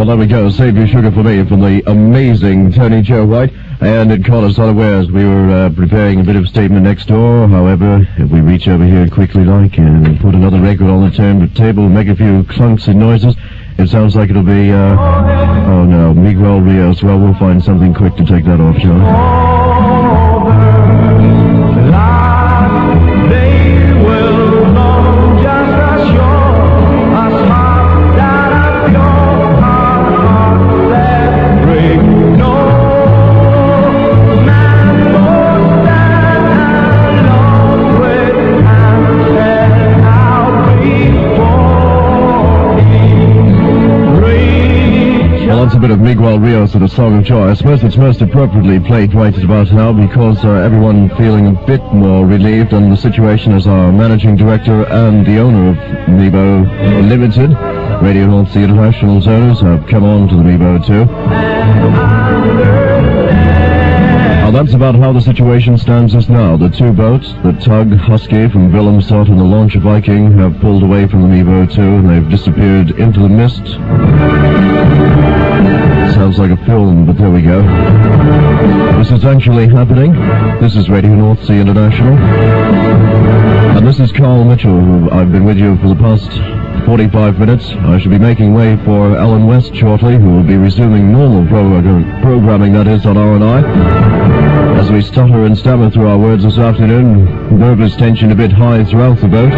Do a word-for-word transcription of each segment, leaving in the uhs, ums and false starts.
Well, there we go. Save Your Sugar for Me from the amazing Tony Joe White. And it caught us unawares. We were uh, preparing a bit of statement next door. However, if we reach over here quickly like and put another record on the turn table, make a few clunks and noises, it sounds like it'll be, uh, oh no, Miguel Rios. Well, we'll find something quick to take that off, shall That's a bit of Miguel Rios and a Song of Joy. I suppose it's most appropriately played right about now because uh, everyone feeling a bit more relieved on the situation as our managing director and the owner of Mebo Limited, Radio North Sea International's owners, have come on to the Mebo too. Now that's about how the situation stands just now. The two boats, the Tug Husky from Willemstad and the Launcher Viking, have pulled away from the Mebo too, and they've disappeared into the mist. Sounds like a film, but there we go. This is actually happening. This is Radio North Sea International. And this is Carl Mitchell, who I've been with you for the past forty-five minutes. I shall be making way for Alan West shortly, who will be resuming normal pro programming, that is, on R and I. As we stutter and stammer through our words this afternoon, nervous tension a bit high throughout the boat.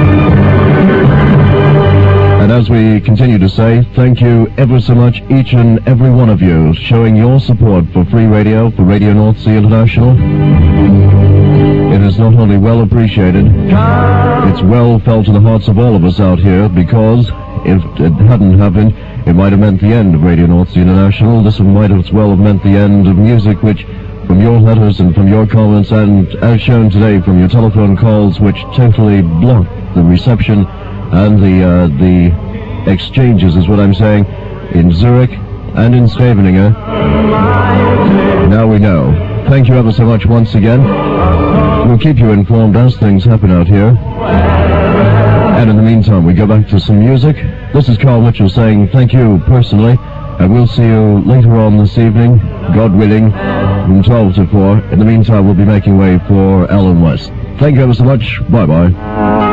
And as we continue to say, thank you ever so much, each and every one of you, showing your support for free radio, for Radio North Sea International. It is not only well appreciated, it's well felt in the hearts of all of us out here, because if it hadn't happened, it might have meant the end of Radio North Sea International. This might as well have meant the end of music, which, from your letters and from your comments, and as shown today from your telephone calls, which totally blocked the reception and the uh, the exchanges, is what I'm saying, in Zurich and in Scheveningen. Now we know. Thank you ever so much once again. We'll keep you informed as things happen out here. And in the meantime, we go back to some music. This is Carl Mitchell saying thank you personally, and we'll see you later on this evening, God willing, from twelve to four. In the meantime, we'll be making way for Alan West. Thank you ever so much. Bye-bye.